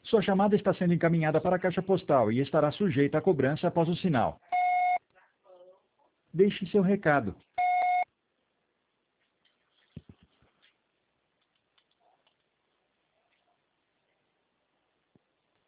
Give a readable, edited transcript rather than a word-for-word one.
Sua chamada está sendo encaminhada para a caixa postal e estará sujeita a cobrança após o sinal. Deixe seu recado.